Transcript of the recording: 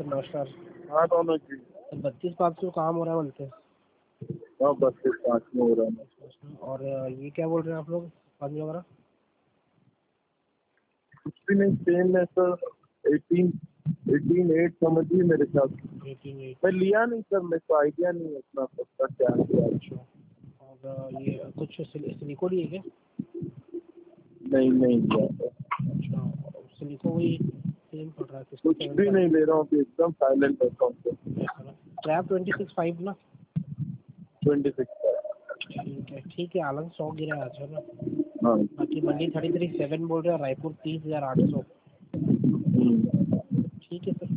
Sir नमस्कार। हाँ दोनों जी। सर 32,500 काम हो रहा है बोलते हैं। हाँ 32,500 में हो रहा है। और ये क्या बोल रहे हैं आप लोग पानी वगैरह? कुछ भी नहीं, सेम है सर। 18 समझिए मेरे साथ। 88। मैं लिया नहीं सर, मेरे को आइडिया नहीं है इतना सबका क्या है। अच्छा। और ये कुछ सिलिको लिए क्या? नहीं नहीं लिया सर। अच्छा। सिलिको वही सेम पड़ रहा है कुछ भी नहीं ले रहा हूँ अभी, एकदम साइलेंट रहता हूँ। ट्रैप 26.5 ना? 26। ठीक है आलम 100 गिरा है आज है ना। हाँ। बाकी मंडी 33,7 बोल रहे हैं, रायपुर 30,800। ठीक है सर।